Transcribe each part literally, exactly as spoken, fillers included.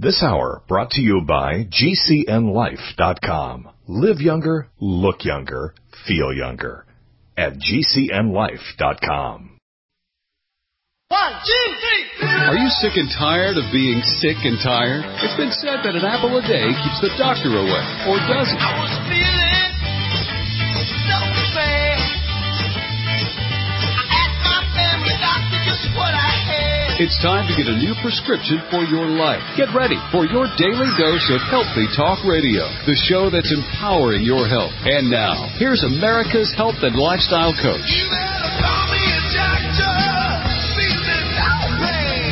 This hour brought to you by G C N life dot com. Live younger, look younger, feel younger at G C N life dot com. One, two, three. Are you sick and tired of being sick and tired? It's been said that an apple a day keeps the doctor away, or does it? I was feeling so bad. I asked my family doctor just what I had. It's time to get a new prescription for your life. Get ready for your daily dose of Healthy Talk Radio, the show that's empowering your health. And now, here's America's health and lifestyle coach. You better call me a doctor. Feeling alright.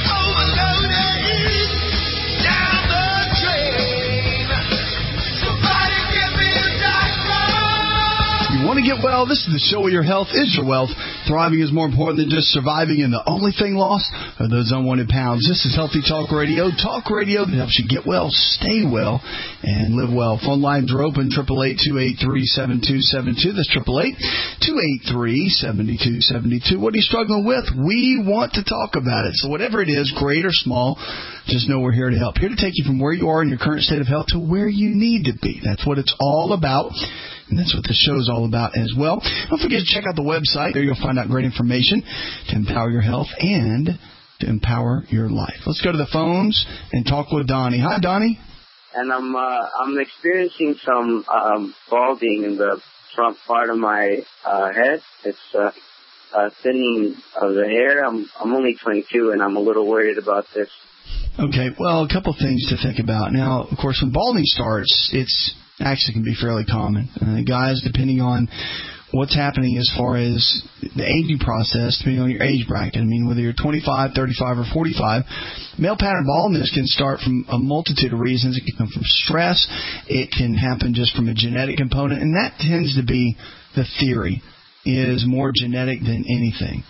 Overloaded. Down the drain. Somebody give me a doctor. You want to get well? This is the show where your health is your wealth. Thriving is more important than just surviving, and the only thing lost are those unwanted pounds. This is Healthy Talk Radio. Talk radio that helps you get well, stay well, and live well. Phone lines are open, eight eight eight, two eight three, seven two seven two. That's eight eight eight, two eight three, seven two seven two. What are you struggling with? We want to talk about it. So whatever it is, great or small, just know we're here to help. Here to take you from where you are in your current state of health to where you need to be. That's what it's all about. And that's what the show is all about as well. Don't forget to check out the website. There you'll find out great information to empower your health and to empower your life. Let's go to the phones and talk with Donnie. Hi, Donnie. And I'm uh, I'm experiencing some um, balding in the front part of my uh, head. It's uh, uh, thinning of the hair. I'm I'm only twenty-two, and I'm a little worried about this. Okay, well, a couple things to think about. Now, of course, when balding starts, it's actually can be fairly common. Uh, guys, depending on what's happening as far as the aging process, depending on your age bracket. I mean, whether you're twenty-five, thirty-five, or forty-five, male pattern baldness can start from a multitude of reasons. It can come from stress. It can happen just from a genetic component, and that tends to be the theory, is more genetic than anything.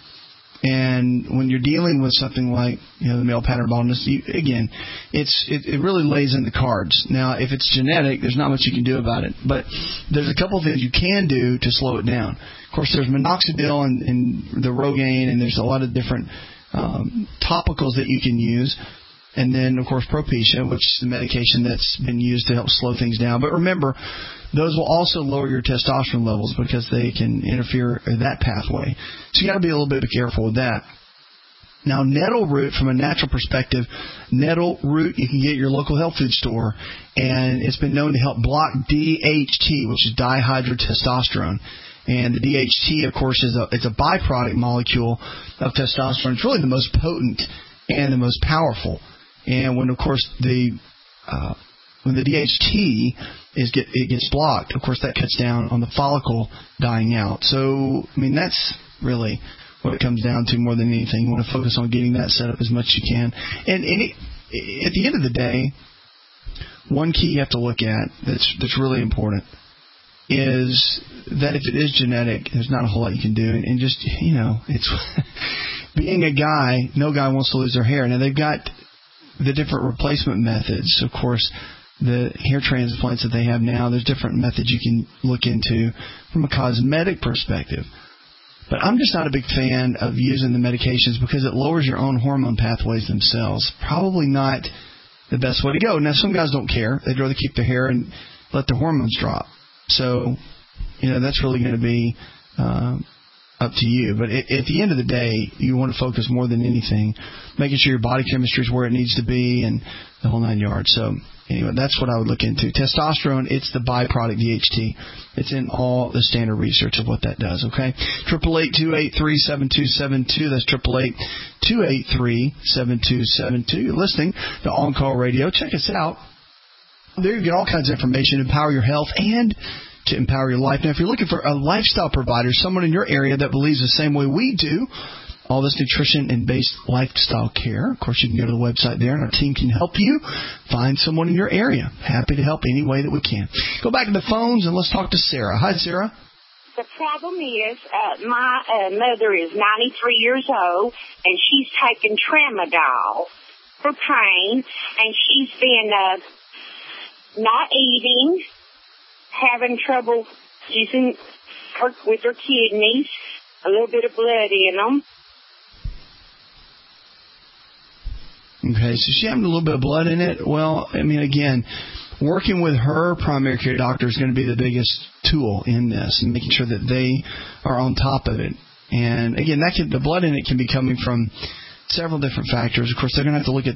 And when you're dealing with something like, you know, the male pattern baldness, you, again, it's it, it really lays in the cards. Now, if it's genetic, there's not much you can do about it. But there's a couple of things you can do to slow it down. Of course, there's minoxidil and, and the Rogaine, and there's a lot of different um, topicals that you can use. And then, of course, Propecia, which is the medication that's been used to help slow things down. But remember, those will also lower your testosterone levels because they can interfere in that pathway. So you got to be a little bit careful with that. Now, nettle root, from a natural perspective, nettle root you can get at your local health food store, and it's been known to help block D H T, which is dihydrotestosterone. And the D H T, of course, is a, it's a byproduct molecule of testosterone. It's really the most potent and the most powerful. And when, of course, the uh, when the D H T is get it gets blocked, of course, that cuts down on the follicle dying out. So, I mean, that's really what it comes down to more than anything. You want to focus on getting that set up as much as you can. And, and it, at the end of the day, one key you have to look at that's that's really important is that if it is genetic, there's not a whole lot you can do. And, and just, you know, it's being a guy, no guy wants to lose their hair. Now, they've got the different replacement methods. Of course, the hair transplants that they have now, there's different methods you can look into from a cosmetic perspective. But I'm just not a big fan of using the medications because it lowers your own hormone pathways themselves. Probably not the best way to go. Now, some guys don't care. They'd rather keep their hair and let their hormones drop. So, you know, that's really going to be uh, up to you. But at, at the end of the day, you want to focus more than anything, making sure your body chemistry is where it needs to be and the whole nine yards. So, anyway, that's what I would look into. Testosterone, it's the byproduct D H T. It's in all the standard research of what that does, okay? eight eight eight, two eight three, seven two seven two. That's eight eight eight, two eight three, seven two seven two. You're listening to On Call Radio. Check us out. There you get all kinds of information to empower your health and to empower your life. Now, if you're looking for a lifestyle provider, someone in your area that believes the same way we do, all this nutrition and based lifestyle care, of course, you can go to the website there, and our team can help you find someone in your area. Happy to help any way that we can. Go back to the phones, and let's talk to Sarah. Hi, Sarah. The problem is uh, my uh, mother is ninety-three years old, and she's taken Tramadol for pain, and she's been uh, not eating, having trouble using her with her kidneys, a little bit of blood in them. Okay, is she having a little bit of blood in it? Well, I mean, again, working with her primary care doctor is going to be the biggest tool in this, and making sure that they are on top of it. And again, that can, the blood in it can be coming from several different factors. Of course, they're going to have to look at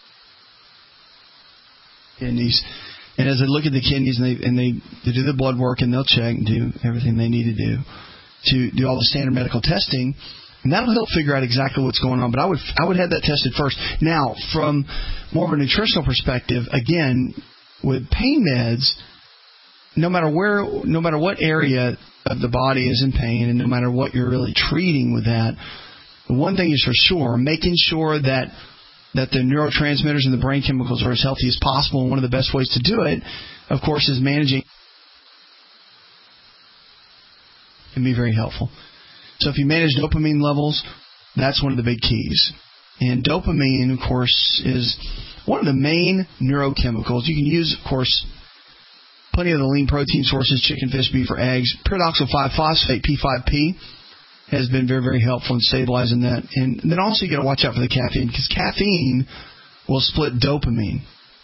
kidneys. And as they look at the kidneys and they and they, they do the blood work and they'll check and do everything they need to do to do all the standard medical testing, and that'll help figure out exactly what's going on. But I would I would have that tested first. Now, from more of a nutritional perspective, again, with pain meds, no matter where, no matter what area of the body is in pain, and no matter what you're really treating with that, one thing is for sure, making sure that that the neurotransmitters and the brain chemicals are as healthy as possible. And one of the best ways to do it, of course, is managing. Can be very helpful. So if you manage dopamine levels, that's one of the big keys. And dopamine, of course, is one of the main neurochemicals. You can use, of course, plenty of the lean protein sources, chicken, fish, beef, or eggs. Pyridoxal five phosphate, P five P, has been very, very helpful in stabilizing that. And then also you got to watch out for the caffeine, because caffeine will split dopamine.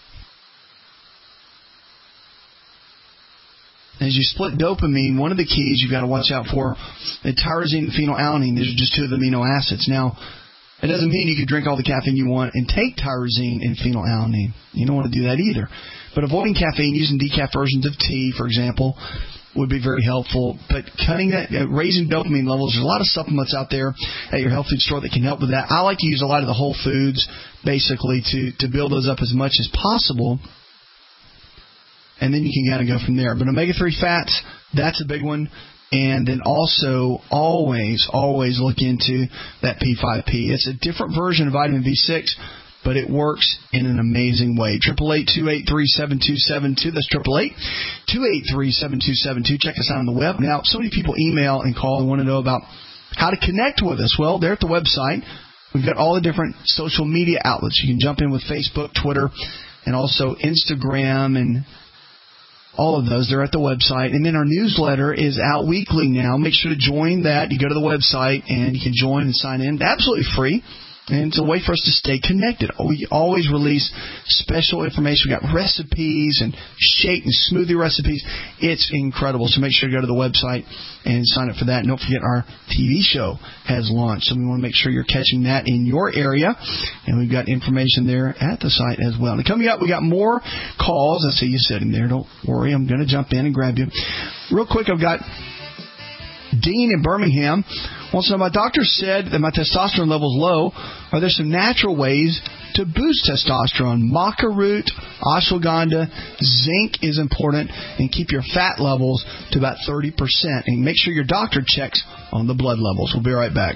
As you split dopamine, one of the keys you've got to watch out for is tyrosine and phenylalanine. These are just two of the amino acids. Now, it doesn't mean you can drink all the caffeine you want and take tyrosine and phenylalanine. You don't want to do that either. But avoiding caffeine, using decaf versions of tea, for example, would be very helpful. But cutting that, uh, raising dopamine levels, there's a lot of supplements out there at your health food store that can help with that. I like to use a lot of the whole foods, basically, to, to build those up as much as possible. And then you can kind of go from there. But omega three fats, that's a big one. And then also always, always look into that P five P. It's a different version of vitamin B six, but it works in an amazing way. eight eight eight, two eight three, seven two seven two. That's eight eight eight, two eight three, seven two seven two. Check us out on the web. Now, so many people email and call and want to know about how to connect with us. Well, they're at the website. We've got all the different social media outlets. You can jump in with Facebook, Twitter, and also Instagram and all of those. They're at the website. And then our newsletter is out weekly now. Make sure to join that. You go to the website and you can join and sign in. Absolutely free. And it's a way for us to stay connected. We always release special information. We've got recipes and shake and smoothie recipes. It's incredible. So make sure to go to the website and sign up for that. And don't forget our T V show has launched. So we want to make sure you're catching that in your area. And we've got information there at the site as well. And coming up, we got more calls. I see you sitting there. Don't worry. I'm going to jump in and grab you. Real quick, I've got Dean in Birmingham wants to know, my doctor said that my testosterone level is low. Are there some natural ways to boost testosterone? Maca root, ashwagandha, zinc is important, and keep your fat levels to about thirty percent. And make sure your doctor checks on the blood levels. We'll be right back.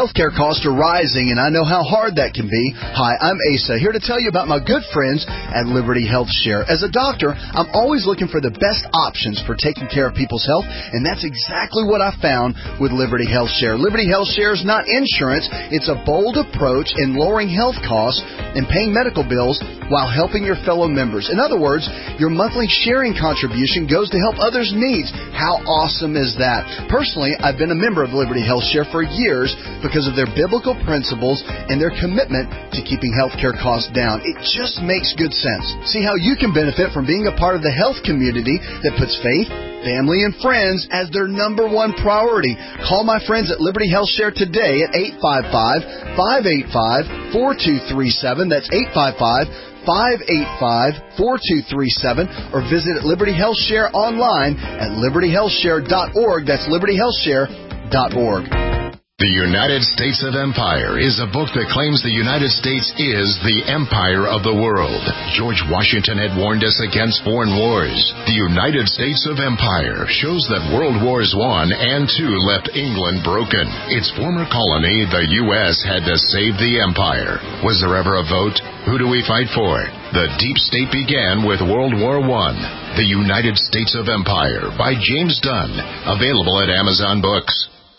Healthcare costs are rising, and I know how hard that can be. Hi, I'm Asa, here to tell you about my good friends at Liberty Health Share. As a doctor, I'm always looking for the best options for taking care of people's health, and that's exactly what I found with Liberty Health Share. Liberty Health Share is not insurance. It's a bold approach in lowering health costs and paying medical bills while helping your fellow members. In other words, your monthly sharing contribution goes to help others' needs. How awesome is that? Personally, I've been a member of Liberty Health Share for years because of their biblical principles and their commitment to keeping healthcare costs down. It just makes good sense. See how you can benefit from being a part of the health community that puts faith, family, and friends as their number one priority. Call my friends at Liberty Health Share today at eight five five, five eight five, four two three seven. That's eight five five, five eight five, four two three seven. Or visit Liberty Health Share online at liberty health share dot org. That's liberty health share dot org. The United States of Empire is a book that claims the United States is the empire of the world. George Washington had warned us against foreign wars. The United States of Empire shows that World Wars One and Two left England broken. Its former colony, the U S, had to save the empire. Was there ever a vote? Who do we fight for? The deep state began with World War One. The United States of Empire by James Dunn. Available at Amazon Books.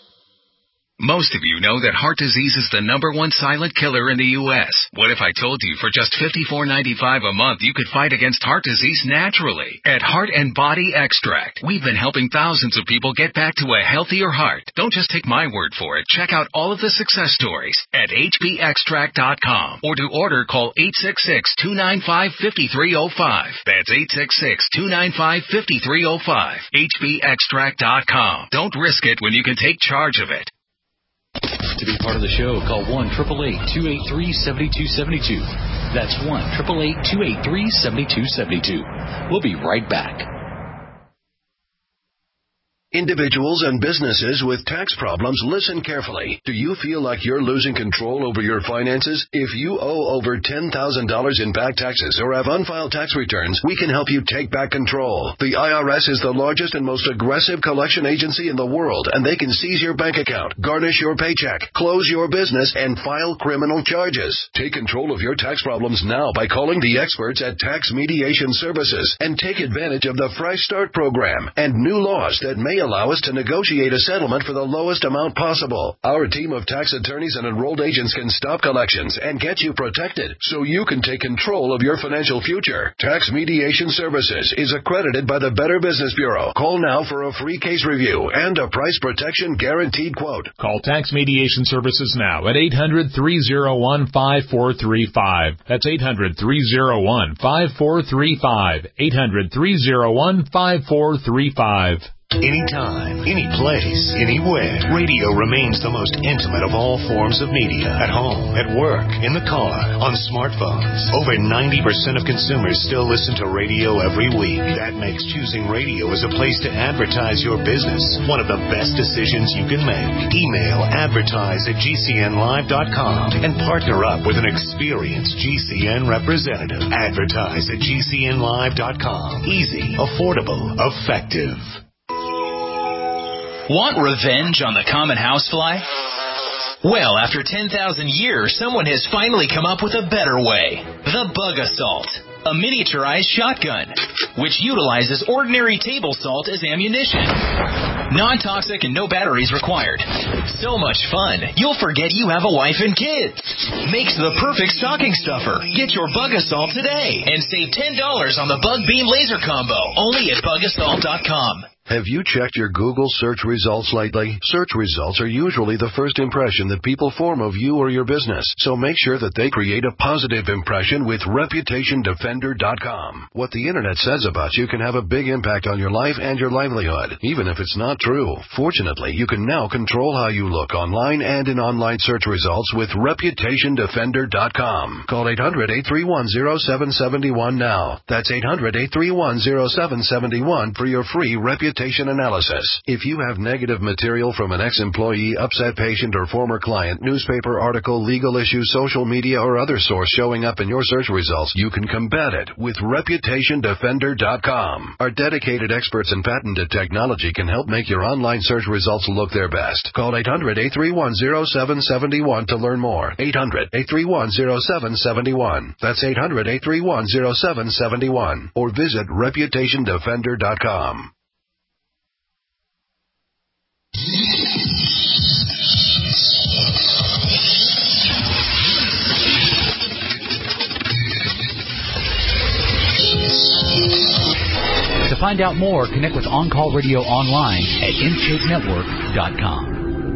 Most of you know that heart disease is the number one silent killer in the U S What if I told you for just fifty-four ninety-five a month you could fight against heart disease naturally? At Heart and Body Extract, we've been helping thousands of people get back to a healthier heart. Don't just take my word for it. Check out all of the success stories at h b extract dot com, or to order, call eight six six, two nine five, five three zero five. That's eight six six, two nine five, five three zero five. h b extract dot com. Don't risk it when you can take charge of it. To be part of the show, call one eight eight eight, two eight three, seven two seven two. That's one eight eight eight, two eight three, seven two seven two. We'll be right back. Individuals and businesses with tax problems, listen carefully. Do you feel like you're losing control over your finances? If you owe over ten thousand dollars in back taxes or have unfiled tax returns, we can help you take back control. The I R S is the largest and most aggressive collection agency in the world, and they can seize your bank account, garnish your paycheck, close your business, and file criminal charges. Take control of your tax problems now by calling the experts at Tax Mediation Services and take advantage of the Fresh Start program and new laws that may allow us to negotiate a settlement for the lowest amount possible. Our team of tax attorneys and enrolled agents can stop collections and get you protected so you can take control of your financial future. Tax Mediation Services is accredited by the Better Business Bureau. Call now for a free case review and a price protection guaranteed quote. Call Tax Mediation Services now at eight hundred, three oh one, five four three five. That's eight hundred, three oh one, five four three five. eight hundred, three oh one, five four three five. Anytime, any place, anywhere, radio remains the most intimate of all forms of media. At home, at work, in the car, on smartphones. Over ninety percent of consumers still listen to radio every week. That makes choosing radio as a place to advertise your business one of the best decisions you can make. Email advertise at g c n live dot com and partner up with an experienced G C N representative. Advertise at g c n live dot com. Easy, affordable, effective. Want revenge on the common housefly? Well, after ten thousand years, someone has finally come up with a better way. The Bug Assault, a miniaturized shotgun, which utilizes ordinary table salt as ammunition. Non-toxic and no batteries required. So much fun, you'll forget you have a wife and kids. Makes the perfect stocking stuffer. Get your Bug Assault today and save ten dollars on the Bug Beam Laser Combo, only at bug assault dot com. Have you checked your Google search results lately? Search results are usually the first impression that people form of you or your business, so make sure that they create a positive impression with reputation defender dot com. What the internet says about you can have a big impact on your life and your livelihood, even if it's not true. Fortunately, you can now control how you look online and in online search results with reputation defender dot com. Call eight hundred, eight three one, zero seven seven one now. That's eight hundred, eight three one, zero seven seven one for your free reputation reputation analysis. If you have negative material from an ex-employee, upset patient, or former client, newspaper article, legal issue, social media, or other source showing up in your search results, you can combat it with reputation defender dot com. Our dedicated experts in patented technology can help make your online search results look their best. Call eight hundred, eight three one, zero seven seven one to learn more. eight hundred, eight three one, zero seven seven one. That's eight hundred, eight three one, zero seven seven one. Or visit reputation defender dot com. To find out more, connect with On Call Radio online at inscape network dot com.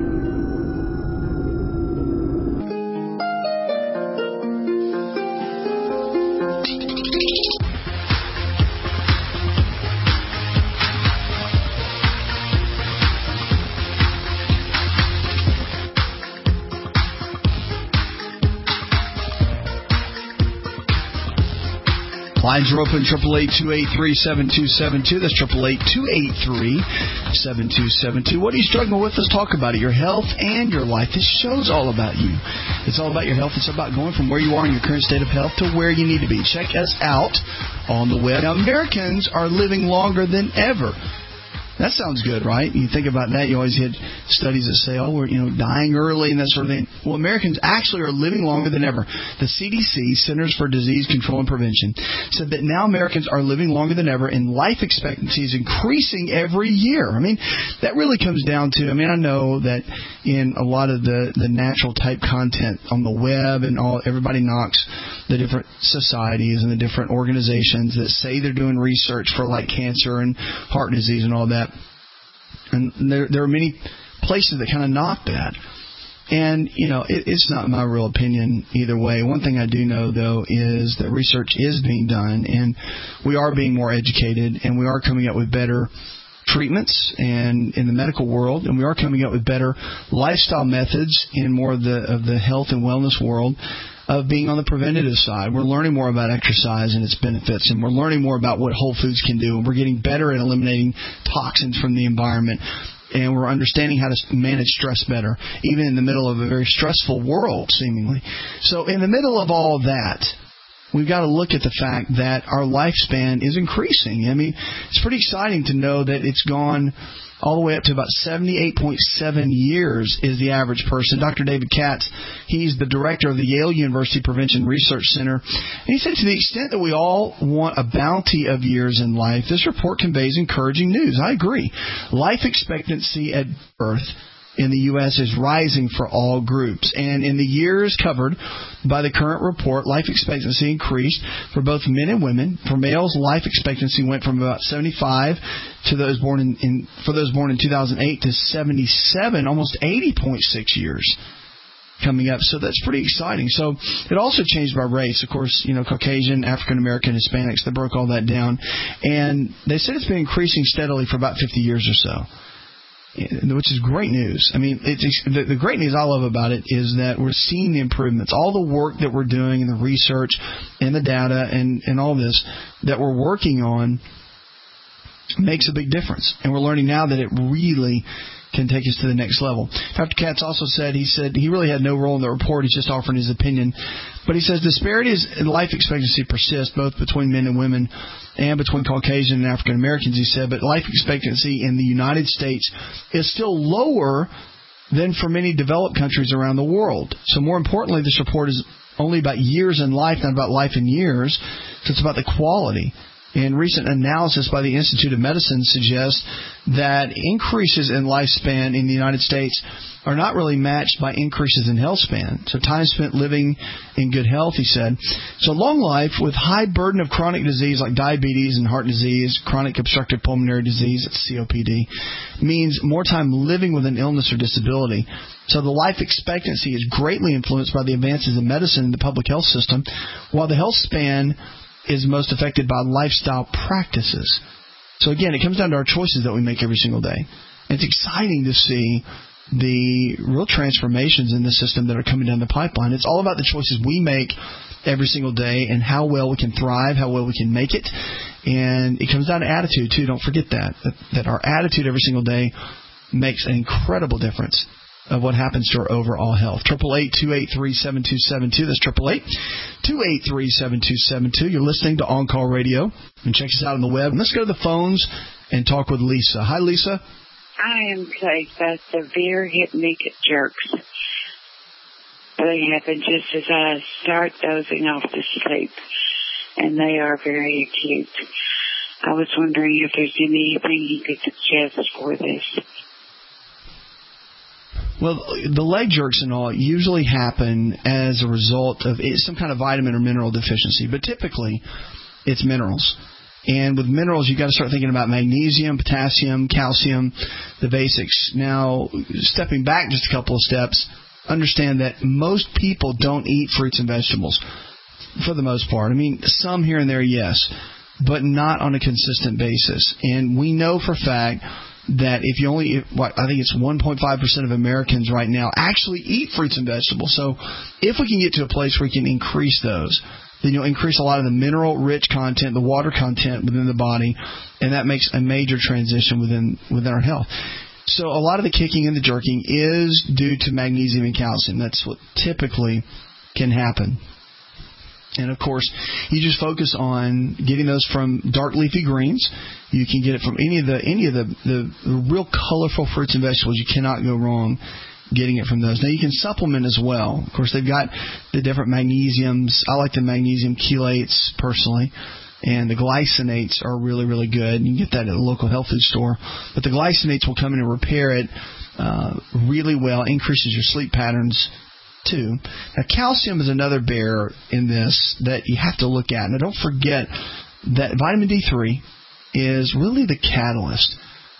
Lines are open, triple eight, two eight three, seven two seven two. That's triple eight, two eight three, seven two seven two. What are you struggling with? Let's talk about it. Your health and your life. This show's all about you. It's all about your health. It's about going from where you are in your current state of health to where you need to be. Check us out on the web. Now, Americans are living longer than ever. That sounds good, right? You think about that, you always hear studies that say, oh, we're, you know, dying early and that sort of thing. Well, Americans actually are living longer than ever. The C D C, Centers for Disease Control and Prevention, said that now Americans are living longer than ever and life expectancy is increasing every year. I mean, that really comes down to, I mean, I know that in a lot of the, the natural type content on the web and all, everybody knocks the different societies and the different organizations that say they're doing research for like cancer and heart disease and all that. And there, there are many places that kind of knock that. And, you know, it, it's not my real opinion either way. One thing I do know, though, is that research is being done, and we are being more educated, and we are coming up with better treatments and in the medical world, and we are coming up with better lifestyle methods in more of the of the health and wellness world of being on the preventative side. We're learning more about exercise and its benefits, and we're learning more about what whole foods can do, and we're getting better at eliminating toxins from the environment, and we're understanding how to manage stress better, even in the middle of a very stressful world, seemingly. So in the middle of all of that, we've got to look at the fact that our lifespan is increasing. I mean, it's pretty exciting to know that it's gone all the way up to about seventy-eight point seven years is the average person. Doctor David Katz, he's the director of the Yale University Prevention Research Center. And he said to the extent that we all want a bounty of years in life, this report conveys encouraging news. I agree. Life expectancy at birth in the U S is rising for all groups. And in the years covered by the current report, life expectancy increased for both men and women. For males, life expectancy went from about seventy-five to those born in, in for those born in two thousand eight to seventy-seven, almost eighty point six years coming up. So that's pretty exciting. So it also changed by race. Of course, you know, Caucasian, African American, Hispanics, they broke all that down. And they said it's been increasing steadily for about fifty years or so, which is great news. I mean, it's, the, the great news I love about it is that we're seeing the improvements. All the work that we're doing and the research and the data and, and all this that we're working on makes a big difference. And we're learning now that it really can take us to the next level. Doctor Katz also said, he said he really had no role in the report. He's just offering his opinion. But he says disparities in life expectancy persist both between men and women and between Caucasian and African Americans, he said. But life expectancy in the United States is still lower than for many developed countries around the world. So more importantly, this report is only about years in life, not about life in years. So it's about the quality. And recent analysis by the Institute of Medicine suggests that increases in lifespan in the United States are not really matched by increases in health span. So time spent living in good health, he said. So long life with high burden of chronic disease like diabetes and heart disease, chronic obstructive pulmonary disease, that's C O P D, means more time living with an illness or disability. So the life expectancy is greatly influenced by the advances in medicine and the public health system, while the health span is most affected by lifestyle practices. So again, it comes down to our choices that we make every single day. And it's exciting to see the real transformations in the system that are coming down the pipeline. It's all about the choices we make every single day and how well we can thrive, how well we can make it. And it comes down to attitude, too. Don't forget that, that, that our attitude every single day makes an incredible difference of what happens to our overall health. eight eight eight, two eight three, seven two seven two. That's eight eight eight, two eight three, seven two seven two. You're listening to On Call Radio. And check us out on the web. And let's go to the phones and talk with Lisa. Hi, Lisa. I am plagued by severe hip knee jerks. They happen just as I start dozing off to sleep, and they are very acute. I was wondering if there's anything you could suggest for this. Well, the leg jerks and all usually happen as a result of some kind of vitamin or mineral deficiency, but typically it's minerals. And with minerals, you've got to start thinking about magnesium, potassium, calcium, the basics. Now, stepping back just a couple of steps, understand that most people don't eat fruits and vegetables for the most part. I mean, some here and there, yes, but not on a consistent basis. And we know for a fact that if you only, what I think it's one point five percent of Americans right now actually eat fruits and vegetables. So if we can get to a place where we can increase those, then you'll increase a lot of the mineral-rich content, the water content within the body, and that makes a major transition within within our health. So a lot of the kicking and the jerking is due to magnesium and calcium. That's what typically can happen. And, of course, you just focus on getting those from dark leafy greens. You can get it from any of the any of the, the real colorful fruits and vegetables. You cannot go wrong getting it from those. Now, you can supplement as well. Of course, they've got the different magnesiums. I like the magnesium chelates personally, and the glycinates are really, really good. You can get that at a local health food store. But the glycinates will come in and repair it uh, really well, increases your sleep patterns too. Now, calcium is another bear in this that you have to look at. Now, don't forget that vitamin D three is really the catalyst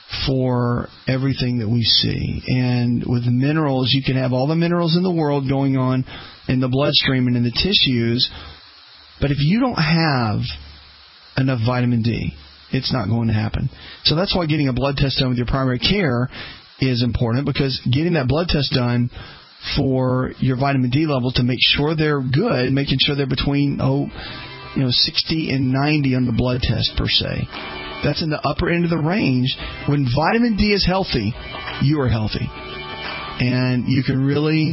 for everything that we see. And with minerals, you can have all the minerals in the world going on in the bloodstream and in the tissues, but if you don't have enough vitamin D, it's not going to happen. So that's why getting a blood test done with your primary care is important, because getting that blood test done for your vitamin D level to make sure they're good, making sure they're between, oh, you know, sixty and ninety on the blood test per se. That's in the upper end of the range. When vitamin D is healthy, you are healthy. And you can really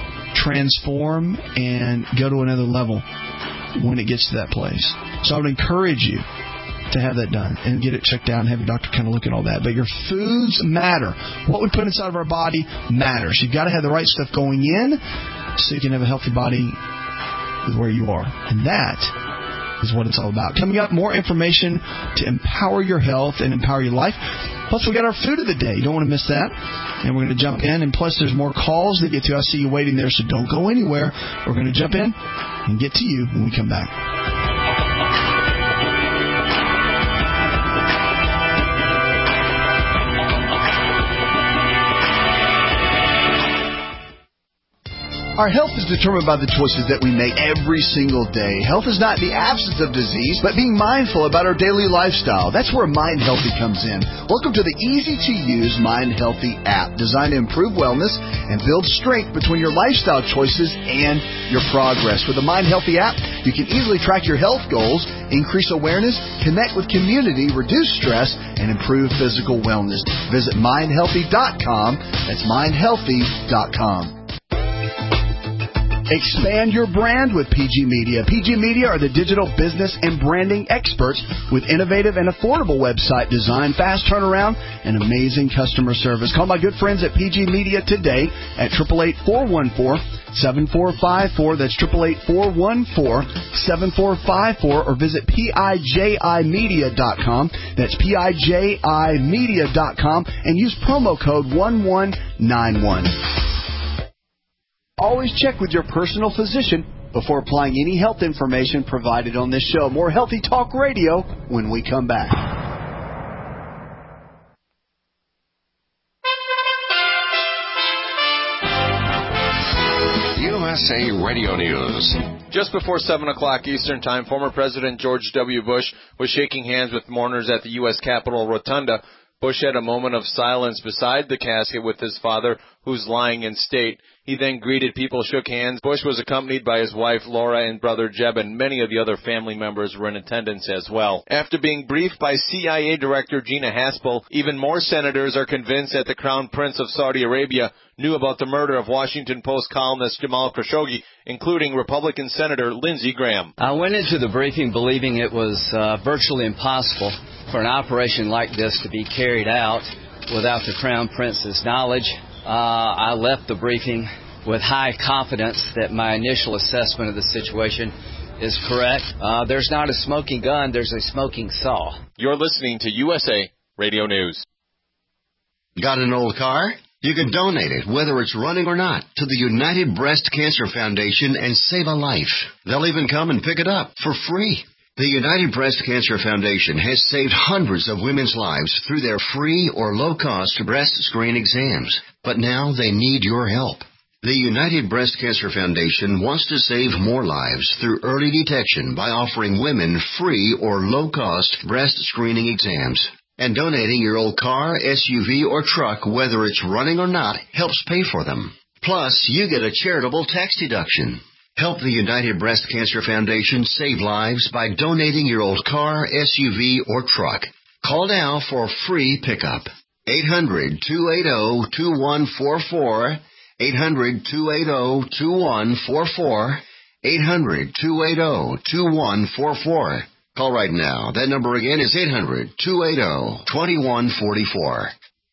transform and go to another level when it gets to that place. So I would encourage you to have that done and get it checked out and have your doctor kind of look at all that. But your foods matter. What we put inside of our body matters. You've got to have the right stuff going in so you can have a healthy body where you are. And that is what it's all about. Coming up, more information to empower your health and empower your life. Plus, we got our food of the day. You don't want to miss that. And we're going to jump in. And plus, there's more calls to get to. I see you waiting there, so don't go anywhere. We're going to jump in and get to you when we come back. Our health is determined by the choices that we make every single day. Health is not the absence of disease, but being mindful about our daily lifestyle. That's where Mind Healthy comes in. Welcome to the easy-to-use Mind Healthy app, designed to improve wellness and build strength between your lifestyle choices and your progress. With the Mind Healthy app, you can easily track your health goals, increase awareness, connect with community, reduce stress, and improve physical wellness. Visit mind healthy dot com. That's mind healthy dot com. Expand your brand with P G Media. P G Media are the digital business and branding experts with innovative and affordable website design, fast turnaround, and amazing customer service. Call my good friends at P G Media today at eight eight eight, four one four, seven four five four. That's eight eight eight, four one four, seven four five four. Or visit piji media dot com. That's piji media dot com and use promo code one one nine one. Always check with your personal physician before applying any health information provided on this show. More Healthy Talk Radio when we come back. U S A Radio News. Just before seven o'clock Eastern Time, former President George W. Bush was shaking hands with mourners at the U S Capitol Rotunda Bush had a moment of silence beside the casket with his father, who's lying in state. He then greeted people, shook hands. Bush was accompanied by his wife, Laura, and brother Jeb, and many of the other family members were in attendance as well. After being briefed by C I A Director Gina Haspel, even more senators are convinced that the Crown Prince of Saudi Arabia knew about the murder of Washington Post columnist Jamal Khashoggi, including Republican Senator Lindsey Graham. I went into the briefing believing it was uh, virtually impossible for an operation like this to be carried out without the Crown Prince's knowledge. Uh, I left the briefing with high confidence that my initial assessment of the situation is correct. Uh, there's not a smoking gun, there's a smoking saw. You're listening to U S A Radio News. Got an old car? You can donate it, whether it's running or not, to the United Breast Cancer Foundation and save a life. They'll even come and pick it up for free. The United Breast Cancer Foundation has saved hundreds of women's lives through their free or low-cost breast screen exams. But now they need your help. The United Breast Cancer Foundation wants to save more lives through early detection by offering women free or low-cost breast screening exams. And donating your old car, S U V, or truck, whether it's running or not, helps pay for them. Plus, you get a charitable tax deduction. Help the United Breast Cancer Foundation save lives by donating your old car, S U V, or truck. Call now for free pickup. eight hundred, two eight zero, two one four four. eight hundred, two eight zero, two one four four. eight hundred, two eight zero, two one four four. Call right now. That number again is eight hundred, two eight zero, two one four four.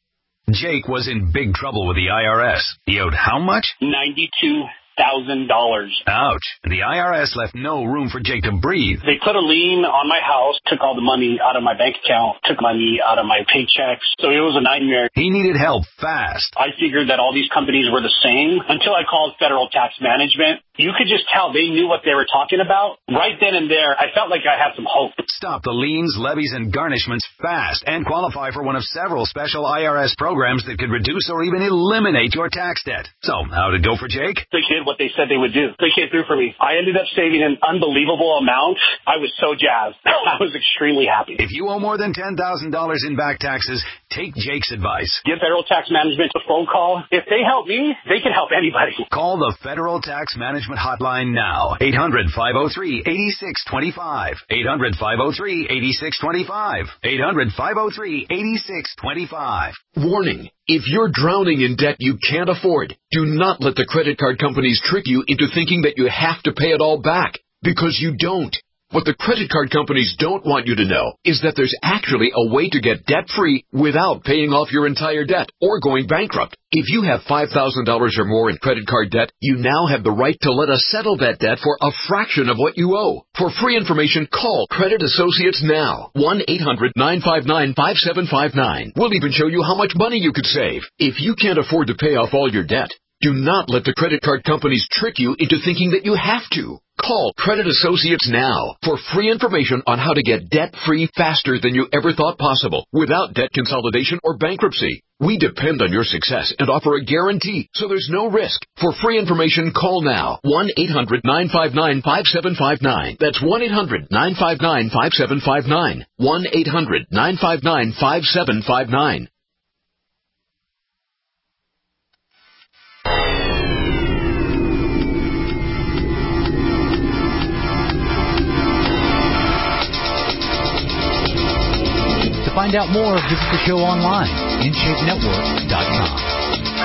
Jake was in big trouble with the I R S. He owed how much? ninety-two thousand dollars. Ouch. The I R S left no room for Jake to breathe. They put a lien on my house, took all the money out of my bank account, took money out of my paychecks. So it was a nightmare. He needed help fast. I figured that all these companies were the same until I called Federal Tax Management. You could just tell they knew what they were talking about. Right then and there, I felt like I had some hope. Stop the liens, levies, and garnishments fast and qualify for one of several special I R S programs that could reduce or even eliminate your tax debt. So, how'd it go for Jake? They did what they said they would do. They came through for me. I ended up saving an unbelievable amount. I was so jazzed. I was extremely happy. If you owe more than ten thousand dollars in back taxes, take Jake's advice. Give Federal Tax Management a phone call. If they help me, they can help anybody. Call the Federal Tax Management Hotline now. eight hundred, five oh three, eight six two five. eight hundred, five oh three, eight six two five. eight hundred, five oh three, eight six two five. Warning. If you're drowning in debt you can't afford, do not let the credit card companies trick you into thinking that you have to pay it all back, because you don't. What the credit card companies don't want you to know is that there's actually a way to get debt-free without paying off your entire debt or going bankrupt. If you have five thousand dollars or more in credit card debt, you now have the right to let us settle that debt for a fraction of what you owe. For free information, call Credit Associates now. one eight hundred, nine five nine, five seven five nine. We'll even show you how much money you could save. If you can't afford to pay off all your debt, do not let the credit card companies trick you into thinking that you have to. Call Credit Associates now for free information on how to get debt-free faster than you ever thought possible without debt consolidation or bankruptcy. We depend on your success and offer a guarantee, so there's no risk. For free information, call now. one eight hundred, nine five nine, five seven five nine. That's one eight hundred, nine five nine, five seven five nine. one eight hundred, nine five nine, five seven five nine. To find out more, visit the show online, in shape network dot com.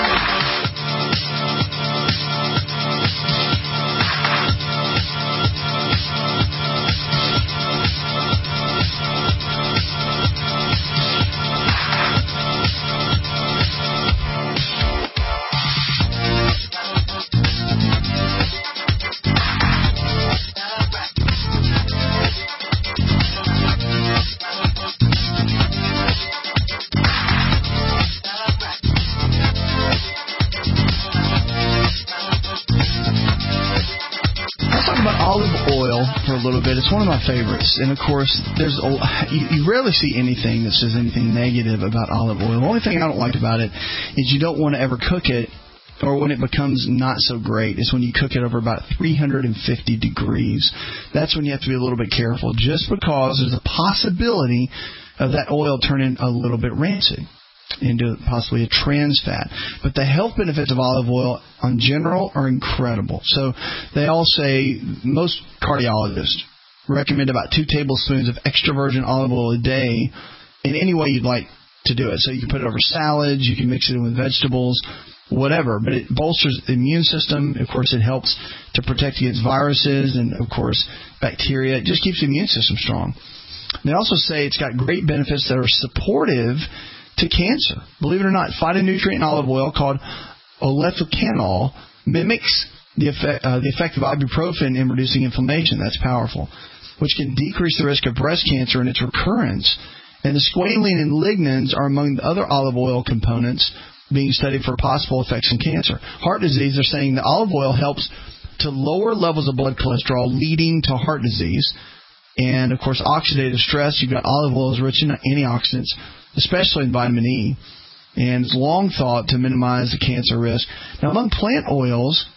A little bit. It's one of my favorites, and of course, there's a, you, you rarely see anything that says anything negative about olive oil. The only thing I don't like about it is you don't want to ever cook it, or when it becomes not so great, is when you cook it over about three hundred fifty degrees. That's when you have to be a little bit careful, just because there's a possibility of that oil turning a little bit rancid into possibly a trans fat. But the health benefits of olive oil in general are incredible. So they all say, most cardiologists recommend about two tablespoons of extra virgin olive oil a day in any way you'd like to do it. So you can put it over salads, you can mix it in with vegetables, whatever. But it bolsters the immune system. Of course, it helps to protect against viruses and, of course, bacteria. It just keeps the immune system strong. They also say it's got great benefits that are supportive to cancer. Believe it or not, phytonutrient in olive oil called oleficanol mimics the effect, uh, the effect of ibuprofen in reducing inflammation. That's powerful, which can decrease the risk of breast cancer and its recurrence. And the squalene and lignans are among the other olive oil components being studied for possible effects in cancer. Heart disease, they're saying the olive oil helps to lower levels of blood cholesterol, leading to heart disease. And, of course, oxidative stress. You've got olive oil is rich in antioxidants, especially in vitamin E, and it's long thought to minimize the cancer risk. Now, among plant oils,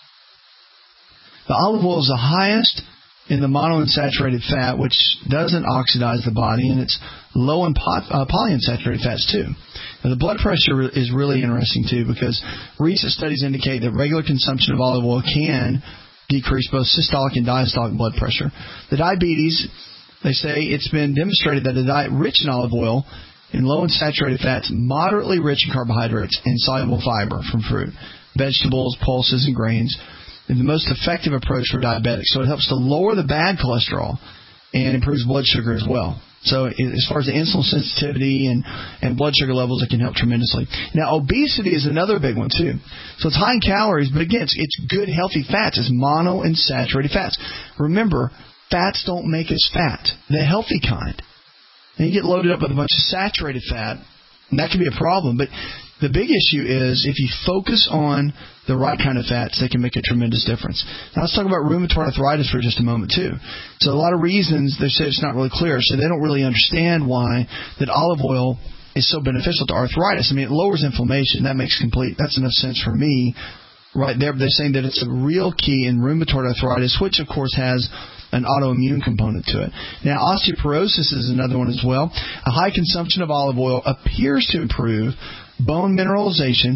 the olive oil is the highest in the monounsaturated fat, which doesn't oxidize the body, and it's low in po- uh, polyunsaturated fats, too. Now, the blood pressure is really interesting, too, because recent studies indicate that regular consumption of olive oil can decrease both systolic and diastolic blood pressure. The diabetes, they say it's been demonstrated that a diet rich in olive oil in low in saturated fats, moderately rich in carbohydrates, and soluble fiber from fruit, vegetables, pulses, and grains, is the most effective approach for diabetics. So it helps to lower the bad cholesterol and improves blood sugar as well. So as far as the insulin sensitivity and, and blood sugar levels, it can help tremendously. Now, obesity is another big one, too. So it's high in calories, but again, it's, it's good, healthy fats. It's monounsaturated fats. Remember, fats don't make us fat. The healthy kind. And you get loaded up with a bunch of saturated fat, and that can be a problem. But the big issue is if you focus on the right kind of fats, they can make a tremendous difference. Now let's talk about rheumatoid arthritis for just a moment, too. So a lot of reasons they say it's not really clear, so they don't really understand why that olive oil is so beneficial to arthritis. I mean, it lowers inflammation. That makes complete, that's enough sense for me right there. But they're saying that it's a real key in rheumatoid arthritis, which, of course, has an autoimmune component to it. Now, osteoporosis is another one as well. A high consumption of olive oil appears to improve bone mineralization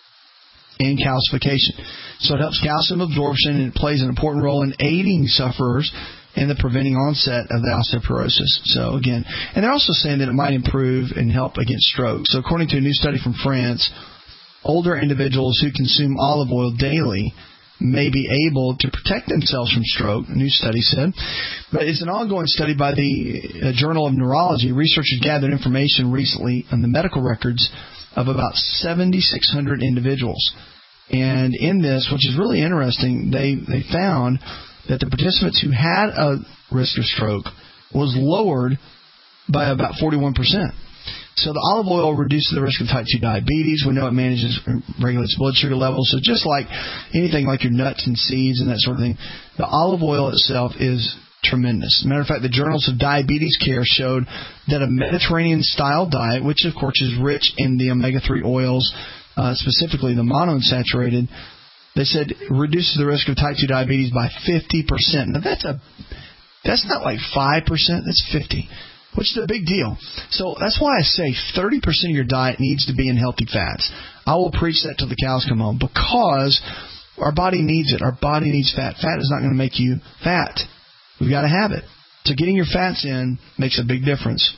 and calcification. So it helps calcium absorption, and it plays an important role in aiding sufferers in the preventing onset of the osteoporosis. So again, and they're also saying that it might improve and help against stroke. So according to a new study from France, older individuals who consume olive oil daily may be able to protect themselves from stroke, a new study said. But it's an ongoing study by the uh, Journal of Neurology. Researchers gathered information recently on the medical records of about seventy-six hundred individuals. And in this, which is really interesting, they, they found that the participants who had a risk of stroke was lowered by about forty-one percent. So the olive oil reduces the risk of type two diabetes. We know it manages, regulates blood sugar levels. So just like anything like your nuts and seeds and that sort of thing, the olive oil itself is tremendous. As a matter of fact, the Journals of Diabetes Care showed that a Mediterranean-style diet, which of course is rich in the omega three oils, uh, specifically the monounsaturated, they said reduces the risk of type two diabetes by fifty percent. Now that's a that's not like five percent, that's fifty, which is a big deal. So that's why I say thirty percent of your diet needs to be in healthy fats. I will preach that till the cows come home, because our body needs it. Our body needs fat. Fat is not going to make you fat. We've got to have it. So getting your fats in makes a big difference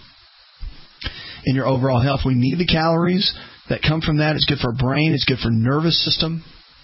in your overall health. We need the calories that come from that. It's good for our brain. It's good for nervous system.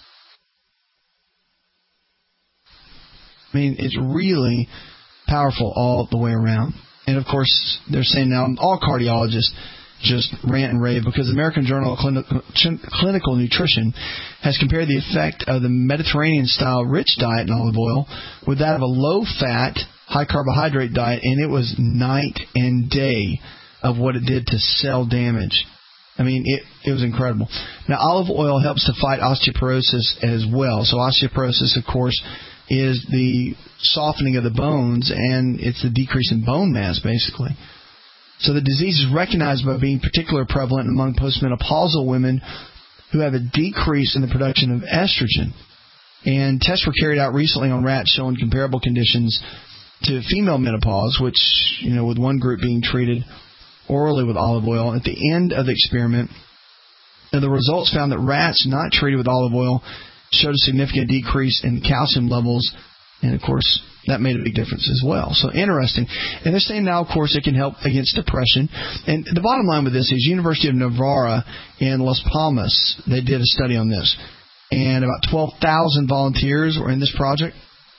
I mean, it's really powerful all the way around. And, of course, they're saying now all cardiologists just rant and rave, because the American Journal of Clinical, Clinical Nutrition has compared the effect of the Mediterranean-style rich diet in olive oil with that of a low-fat, high-carbohydrate diet, and it was night and day of what it did to cell damage. I mean, it, it was incredible. Now, olive oil helps to fight osteoporosis as well. So osteoporosis, of course, is the softening of the bones, and it's the decrease in bone mass, basically. So the disease is recognized by being particularly prevalent among postmenopausal women who have a decrease in the production of estrogen. And tests were carried out recently on rats showing comparable conditions to female menopause, which, you know, with one group being treated orally with olive oil. At the end of the experiment, and the results found that rats not treated with olive oil showed a significant decrease in calcium levels, and of course, that made a big difference as well. So interesting. And they're saying now, of course, it can help against depression. And the bottom line with this is University of Navarra in Las Palmas, they did a study on this. And about twelve thousand volunteers were in this project.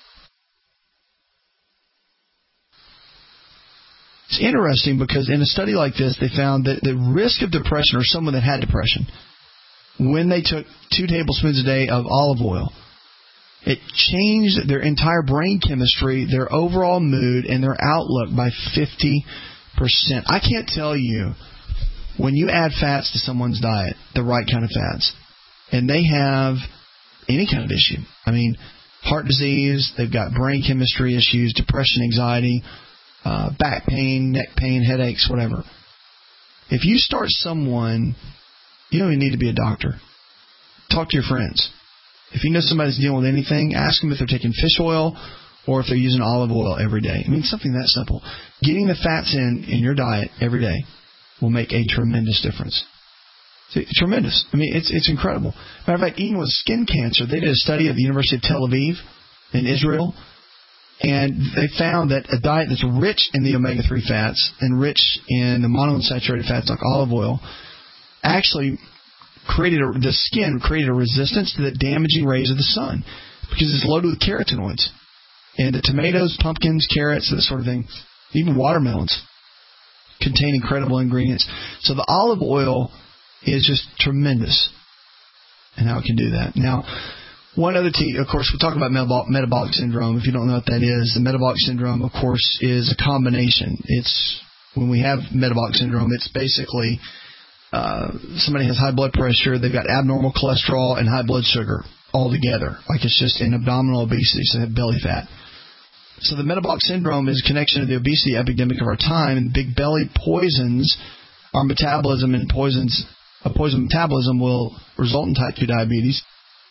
It's interesting because in a study like this, they found that the risk of depression, or someone that had depression, when they took two tablespoons a day of olive oil, it changed their entire brain chemistry, their overall mood, and their outlook by fifty percent. I can't tell you, when you add fats to someone's diet, the right kind of fats, and they have any kind of issue. I mean, heart disease, they've got brain chemistry issues, depression, anxiety, uh, back pain, neck pain, headaches, whatever. If you start someone, you don't even need to be a doctor. Talk to your friends. If you know somebody's dealing with anything, ask them if they're taking fish oil or if they're using olive oil every day. I mean, something that simple. Getting the fats in in your diet every day will make a tremendous difference. It's tremendous. I mean, it's it's incredible. Matter of fact, even with skin cancer, they did a study at the University of Tel Aviv in Israel, and they found that a diet that's rich in the omega three fats and rich in the monounsaturated fats like olive oil actually created a, the skin created a resistance to the damaging rays of the sun because it's loaded with carotenoids. And the tomatoes, pumpkins, carrots, that sort of thing, even watermelons, contain incredible ingredients. So the olive oil is just tremendous and how it can do that. Now, one other thing, of course, we talk about metabolic, metabolic syndrome. If you don't know what that is, the metabolic syndrome, of course, is a combination. It's when we have metabolic syndrome, it's basically Uh, somebody has high blood pressure, they've got abnormal cholesterol and high blood sugar all together. Like it's just an abdominal obesity, so they have belly fat. So the metabolic syndrome is a connection to the obesity epidemic of our time, and big belly poisons our metabolism, and poisons a poison metabolism will result in type two diabetes,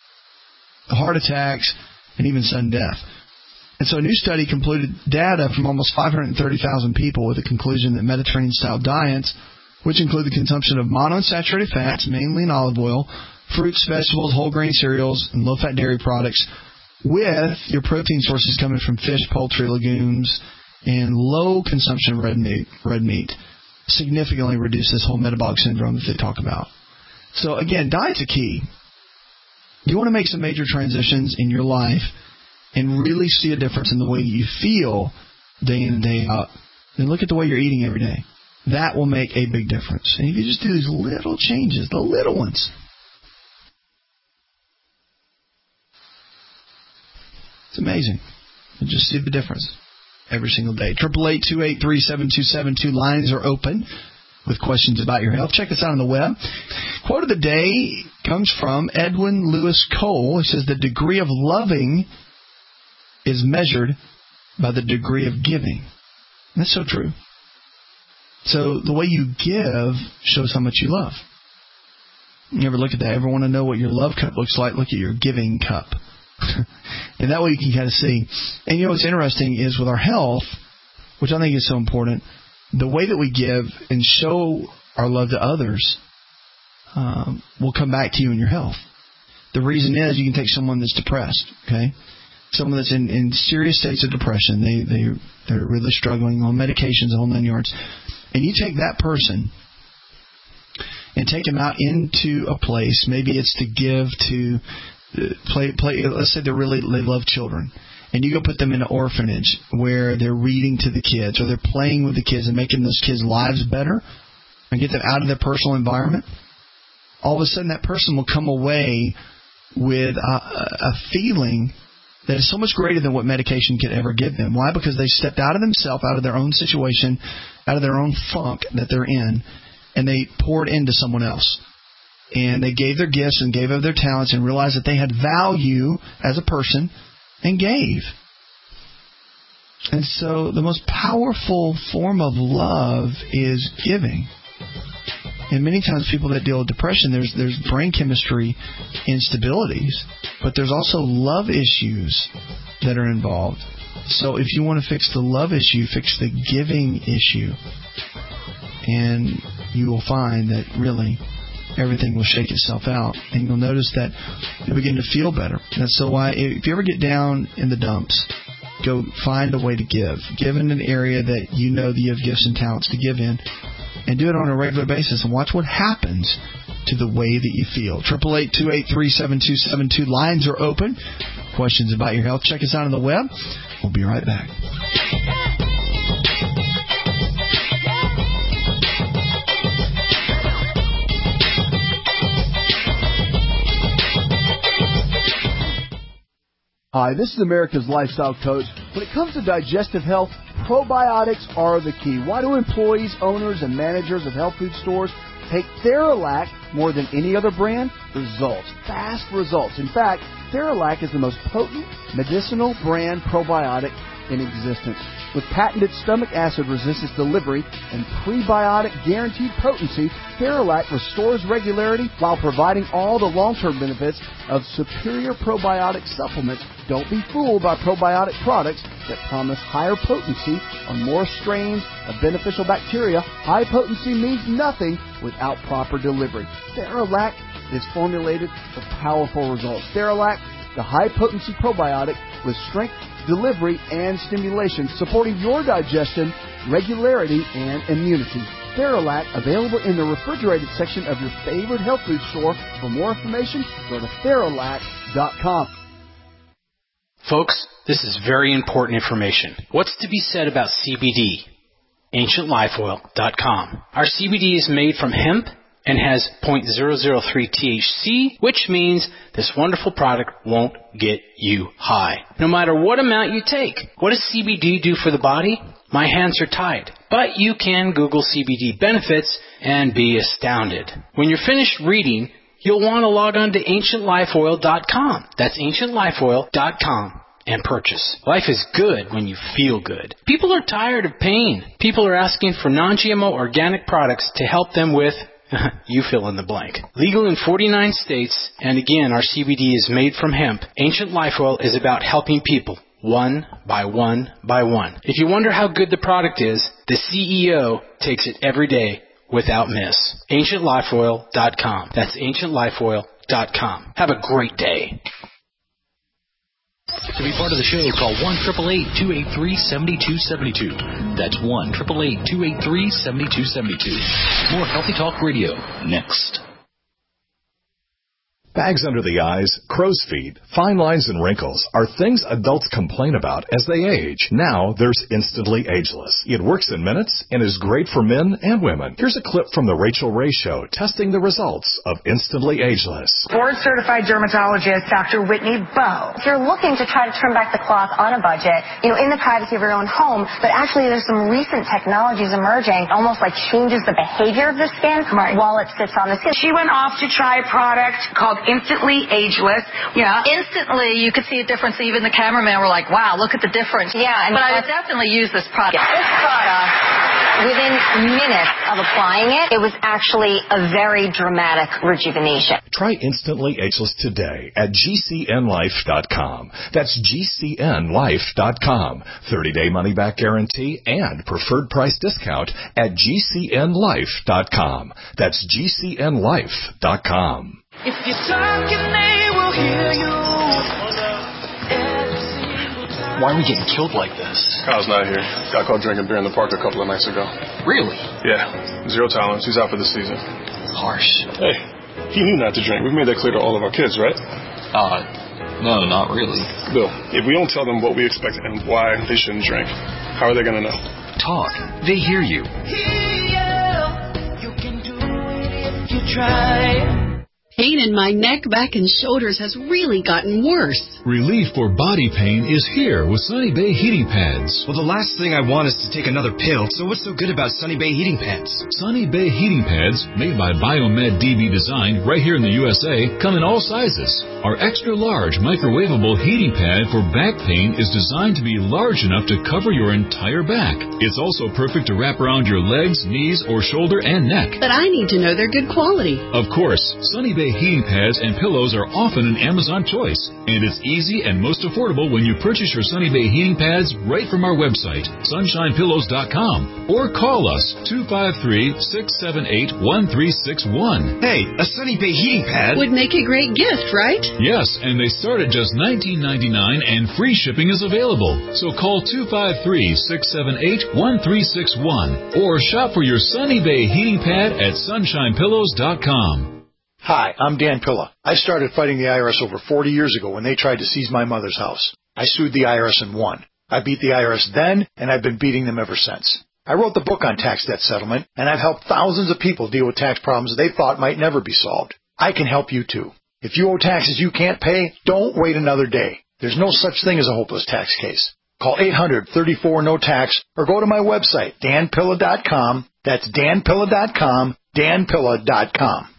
heart attacks, and even sudden death. And so a new study concluded data from almost five hundred thirty thousand people with the conclusion that Mediterranean-style diets, which include the consumption of monounsaturated fats, mainly in olive oil, fruits, vegetables, whole grain cereals, and low-fat dairy products, with your protein sources coming from fish, poultry, legumes, and low consumption of red meat, red meat, significantly reduce this whole metabolic syndrome that they talk about. So again, diet's a key. You want to make some major transitions in your life and really see a difference in the way you feel day in and day out, then look at the way you're eating every day. That will make a big difference. And if you just do these little changes, the little ones, it's amazing. You just see the difference every single day. eight eight eight, two eight three, seven two seven two. Lines are open with questions about your health. Check us out on the web. Quote of the day comes from Edwin Lewis Cole. He says, the degree of loving is measured by the degree of giving. And that's so true. So the way you give shows how much you love. You ever look at that? Ever want to know what your love cup looks like? Look at your giving cup. And that way you can kind of see. And you know what's interesting is with our health, which I think is so important, the way that we give and show our love to others um, will come back to you in your health. The reason is you can take someone that's depressed, okay? Someone that's in, in serious states of depression. They, they, they're really struggling on medications, the whole nine yards. And you take that person and take them out into a place. Maybe it's to give to uh, play. Play. Let's say they really they love children, and you go put them in an orphanage where they're reading to the kids or they're playing with the kids and making those kids' lives better, and get them out of their personal environment. All of a sudden, that person will come away with a, a feeling that is so much greater than what medication could ever give them. Why? Because they stepped out of themselves, out of their own situation, out of their own funk that they're in, and they poured into someone else. And they gave their gifts and gave of their talents and realized that they had value as a person and gave. And so the most powerful form of love is giving. And many times people that deal with depression, there's there's brain chemistry instabilities, but there's also love issues that are involved. So if you want to fix the love issue, fix the giving issue. and you will find that really everything will shake itself out, and you'll notice that you begin to feel better. That's so why if you ever get down in the dumps, go find a way to give. Give in an area that you know that you have gifts and talents to give in, and do it on a regular basis, and watch what happens to the way that you feel. Triple eight two eight three seven two seven two. Lines are open. Questions about your health, check us out on the web. We'll be right back. Hi, this is America's Lifestyle Coach. When it comes to digestive health, probiotics are the key. Why do employees, owners, and managers of health food stores take Theralac more than any other brand? Results. Fast results. In fact, Theralac is the most potent medicinal brand probiotic in existence. With patented stomach acid resistance delivery and prebiotic guaranteed potency, Theralac restores regularity while providing all the long-term benefits of superior probiotic supplements. Don't be fooled by probiotic products that promise higher potency on more strains of beneficial bacteria. High potency means nothing without proper delivery. Theralac is formulated for powerful results. Theralac, the high-potency probiotic with strength, delivery, and stimulation, supporting your digestion, regularity, and immunity. Theralac, available in the refrigerated section of your favorite health food store. For more information, go to Theralac dot com. Folks, this is very important information. What's to be said about C B D? Ancient Life Oil dot com. Our C B D is made from hemp and has zero point zero zero three T H C, which means this wonderful product won't get you high, no matter what amount you take. What does C B D do for the body? My hands are tied. But you can Google C B D benefits and be astounded. When you're finished reading, you'll want to log on to Ancient Life Oil dot com. That's Ancient Life Oil dot com. And purchase. Life is good when you feel good. People are tired of pain. People are asking for non-G M O organic products to help them with you fill in the blank. Legal in forty-nine states, and again, our C B D is made from hemp. Ancient Life Oil is about helping people, one by one by one. If you wonder how good the product is, the C E O takes it every day without miss. Ancient Life Oil dot com. That's Ancient Life Oil dot com. Have a great day. To be part of the show, call one eight eight eight, two eight three, seven two seven two. That's one eight eight eight, two eight three, seven two seven two. More Healthy Talk Radio next. Bags under the eyes, crow's feet, fine lines, and wrinkles are things adults complain about as they age. Now there's Instantly Ageless. It works in minutes and is great for men and women. Here's a clip from The Rachel Ray Show testing the results of Instantly Ageless. Board-certified dermatologist Doctor Whitney Bowe. If you're looking to try to turn back the clock on a budget, you know, in the privacy of your own home, but actually there's some recent technologies emerging, almost like changes the behavior of the skin right. while it sits on the skin. She went off to try a product called Instantly Ageless. Yeah. Instantly, you could see a difference. Even the cameraman were like, wow, look at the difference. Yeah. And but I would definitely use this product. This product, within minutes of applying it, it was actually a very dramatic rejuvenation. Try Instantly Ageless today at G C N life dot com. That's G C N life dot com. thirty-day money-back guarantee and preferred price discount at G C N life dot com. That's G C N life dot com. If you talk and they will hear you. Why are we getting killed like this? Kyle's not here. Got caught drinking beer in the park a couple of nights ago. Really? Yeah. Zero tolerance. He's out for the season. Harsh. Hey, he knew not to drink. We've made that clear to all of our kids, right? Uh, no, not really. Bill, if we don't tell them what we expect and why they shouldn't drink, how are they going to know? Talk. They hear you. You can do it if you try. Pain in my neck, back, and shoulders has really gotten worse. Relief for body pain is here with Sunny Bay Heating Pads. Well, the last thing I want is to take another pill, so what's so good about Sunny Bay Heating Pads? Sunny Bay Heating Pads, made by Biomed D B Design right here in the U S A, come in all sizes. Our extra-large microwavable heating pad for back pain is designed to be large enough to cover your entire back. It's also perfect to wrap around your legs, knees, or shoulder and neck. But I need to know they're good quality. Of course, Sunny Bay Bay heating pads and pillows are often an Amazon choice, and it's easy and most affordable when you purchase your Sunny Bay heating pads right from our website, sunshine pillows dot com, or call us two five three, six seven eight, one three six one. Hey, a Sunny Bay heating pad would make a great gift, right? Yes, and they start at just nineteen ninety-nine, and free shipping is available. So call two five three, six seven eight, one three six one or shop for your Sunny Bay heating pad at sunshine pillows dot com. Hi, I'm Dan Pilla. I started fighting the I R S over forty years ago when they tried to seize my mother's house. I sued the I R S and won. I beat the I R S then, and I've been beating them ever since. I wrote the book on tax debt settlement, and I've helped thousands of people deal with tax problems they thought might never be solved. I can help you too. If you owe taxes you can't pay, don't wait another day. There's no such thing as a hopeless tax case. Call eight hundred, thirty-four, no tax or go to my website, dan pilla dot com. That's dan pilla dot com, dan pilla dot com.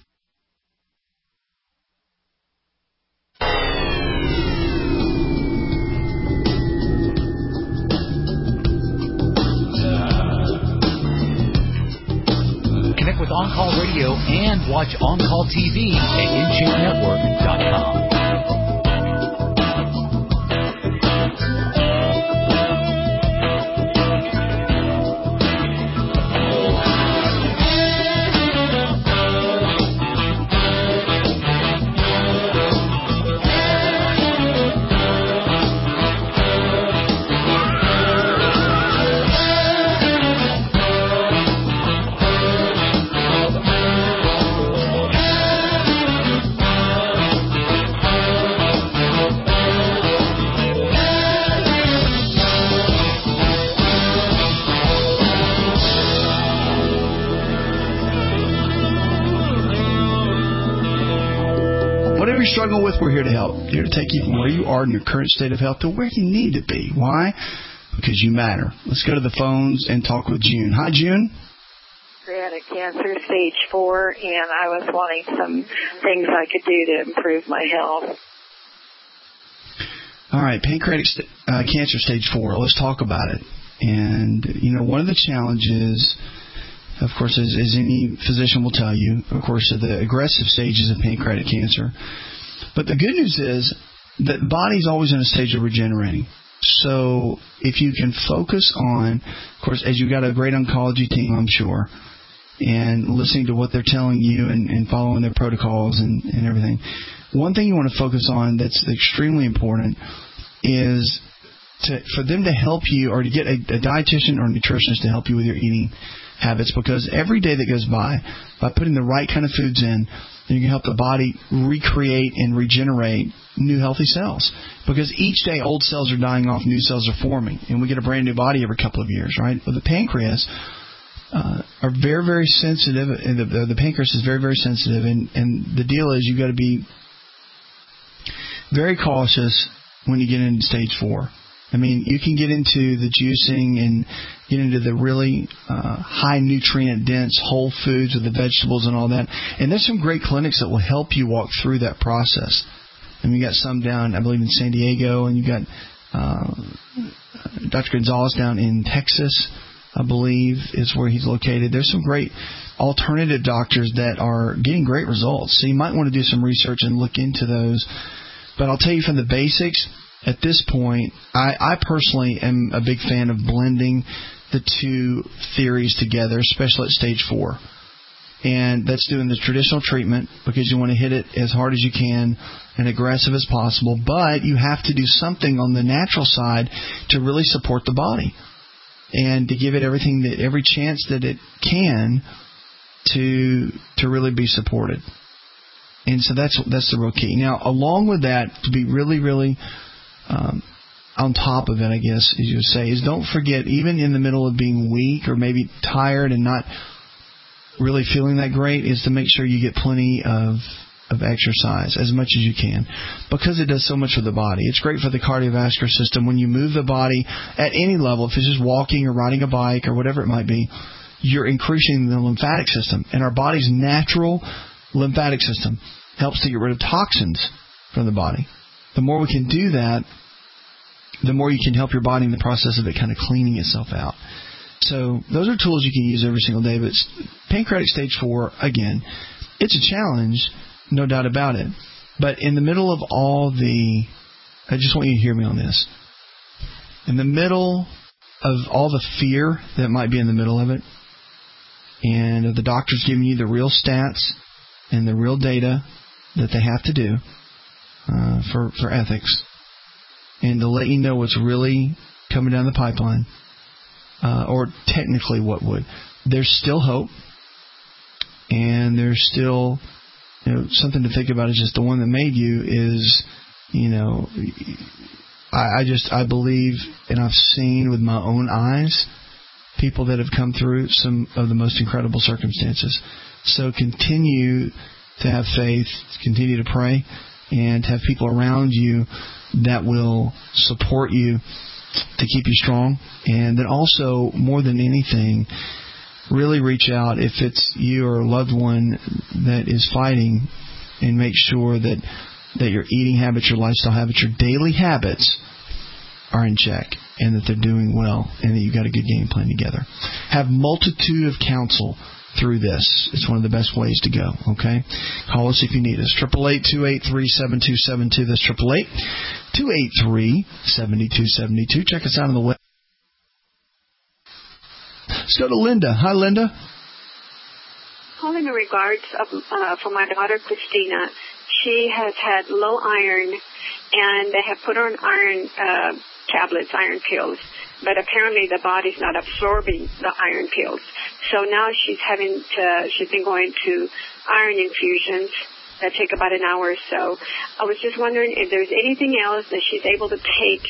Connect with On Call Radio and watch On Call T V at in shape network dot com. Whatever you're struggling with, we're here to help. Here to take you from where you are in your current state of health to where you need to be. Why? Because you matter. Let's go to the phones and talk with June. Hi, June. Pancreatic cancer, stage four, and I was wanting some things I could do to improve my health. All right, pancreatic st- uh, cancer, stage four. Let's talk about it. And, you know, one of the challenges, of course, as, as any physician will tell you, of course, are the aggressive stages of pancreatic cancer. But the good news is that the body's always in a stage of regenerating. So if you can focus on, of course, as you've got a great oncology team, I'm sure, and listening to what they're telling you and, and following their protocols and, and everything, one thing you want to focus on that's extremely important is to, for them to help you, or to get a, a dietitian or a nutritionist to help you with your eating habits, because every day that goes by, by putting the right kind of foods in, then you can help the body recreate and regenerate new healthy cells. Because each day old cells are dying off, new cells are forming, and we get a brand new body every couple of years, right? But the pancreas uh, are very, very sensitive, and the, the, the pancreas is very, very sensitive, and, and the deal is you've got to be very cautious when you get into stage four. I mean, you can get into the juicing and get into the really uh, high nutrient dense whole foods with the vegetables and all that. And there's some great clinics that will help you walk through that process. And you got some down, I believe, in San Diego, and you got uh, Doctor Gonzalez down in Texas, I believe, is where he's located. There's some great alternative doctors that are getting great results. So you might want to do some research and look into those. But I'll tell you from the basics, at this point, I, I personally am a big fan of blending the two theories together, especially at stage four. And that's doing the traditional treatment, because you want to hit it as hard as you can and aggressive as possible. But you have to do something on the natural side to really support the body and to give it everything, that every chance that it can to to really be supported. And so that's that's the real key. Now, along with that, to be really, really um, on top of it, I guess, as you would say, is don't forget, even in the middle of being weak or maybe tired and not really feeling that great, is to make sure you get plenty of of exercise, as much as you can, because it does so much for the body. It's great for the cardiovascular system. When you move the body at any level, if it's just walking or riding a bike or whatever it might be, you're increasing the lymphatic system. And our body's natural lymphatic system helps to get rid of toxins from the body. The more we can do that, the more you can help your body in the process of it kind of cleaning itself out. So those are tools you can use every single day. But pancreatic stage four, again, it's a challenge, no doubt about it. But in the middle of all the, I just want you to hear me on this. In the middle of all the fear that might be in the middle of it, and of the doctors giving you the real stats and the real data that they have to do uh, for, for ethics, and to let you know what's really coming down the pipeline, uh, or technically what would, there's still hope, and there's still, you know, something to think about. Is just the one that made you is, you know, I, I just, I believe, and I've seen with my own eyes, people that have come through some of the most incredible circumstances. So continue to have faith, continue to pray, and have people around you that will support you to keep you strong. And then also, more than anything, really reach out if it's you or a loved one that is fighting, and make sure that, that your eating habits, your lifestyle habits, your daily habits are in check, and that they're doing well, and that you've got a good game plan together. Have multitude of counsel through this. It's one of the best ways to go, okay? Call us if you need us. eight eight eight, two eight three, seven two seven two. That's eight eight eight, two eight three, seven two seven two. Check us out on the web. Let's go to Linda. Hi, Linda. Calling in regards of, uh, for my daughter, Christina. She has had low iron, and they have put her on iron uh, tablets, iron pills, but apparently the body's not absorbing the iron pills. So now she's having to, she's been going to iron infusions that take about an hour or so. I was just wondering if there's anything else that she's able to take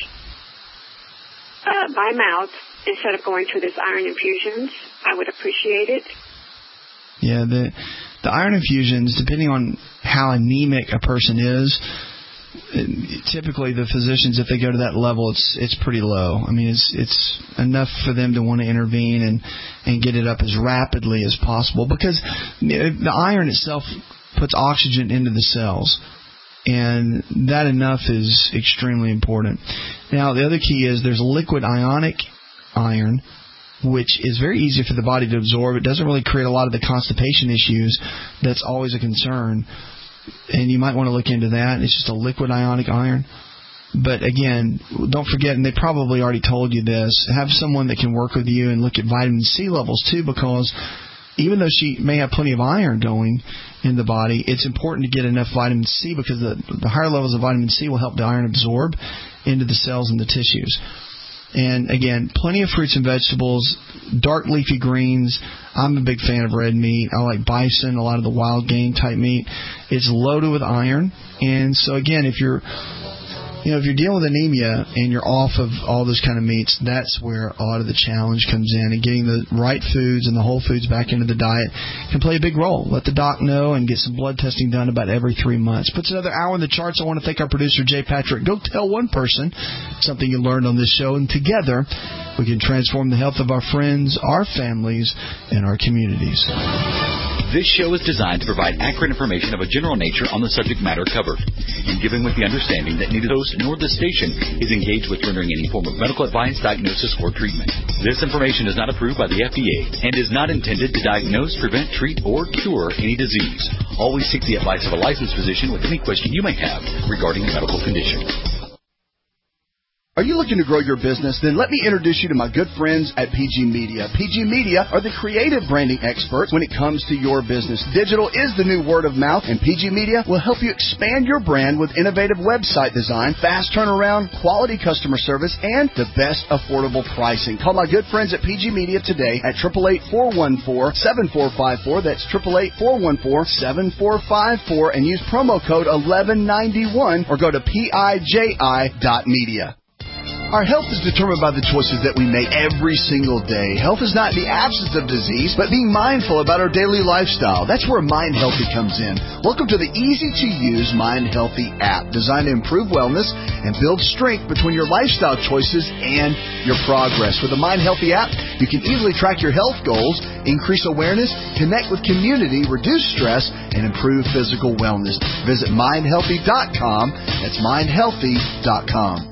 uh, by mouth instead of going to this iron infusions. I would appreciate it. Yeah, the the iron infusions, depending on how anemic a person is, typically the physicians, if they go to that level, it's it's pretty low. I mean, it's it's enough for them to want to intervene and, and get it up as rapidly as possible, because the iron itself puts oxygen into the cells, and that enough is extremely important. Now, the other key is there's liquid ionic iron, which is very easy for the body to absorb. It doesn't really create a lot of the constipation issues that's always a concern. And you might want to look into that. It's just a liquid ionic iron. But again, don't forget, and they probably already told you this, have someone that can work with you and look at vitamin C levels too, because even though she may have plenty of iron going in the body, it's important to get enough vitamin C, because the, the higher levels of vitamin C will help the iron absorb into the cells and the tissues. And again, plenty of fruits and vegetables, dark leafy greens. I'm a big fan of red meat. I like bison, a lot of the wild game type meat. It's loaded with iron. And so again, if you're You know, if you're dealing with anemia and you're off of all those kind of meats, that's where a lot of the challenge comes in. And getting the right foods and the whole foods back into the diet can play a big role. Let the doc know and get some blood testing done about every three months. Puts another hour in the charts. I want to thank our producer, Jay Patrick. Go tell one person something you learned on this show, and together we can transform the health of our friends, our families, and our communities. This show is designed to provide accurate information of a general nature on the subject matter covered, and given with the understanding that neither host nor the station is engaged with rendering any form of medical advice, diagnosis, or treatment. This information is not approved by the F D A and is not intended to diagnose, prevent, treat, or cure any disease. Always seek the advice of a licensed physician with any question you may have regarding a medical condition. Are you looking to grow your business? Then let me introduce you to my good friends at P G Media. P G Media are the creative branding experts when it comes to your business. Digital is the new word of mouth, and P G Media will help you expand your brand with innovative website design, fast turnaround, quality customer service, and the best affordable pricing. Call my good friends at P G Media today at eight eight eight, four one four, seven four five four. That's eight eight eight, four one four, seven four five four, and use promo code eleven ninety-one or go to P I J I dot media. Our health is determined by the choices that we make every single day. Health is not the absence of disease, but being mindful about our daily lifestyle. That's where Mind Healthy comes in. Welcome to the easy-to-use Mind Healthy app, designed to improve wellness and build strength between your lifestyle choices and your progress. With the Mind Healthy app, you can easily track your health goals, increase awareness, connect with community, reduce stress, and improve physical wellness. Visit mind healthy dot com. That's mind healthy dot com.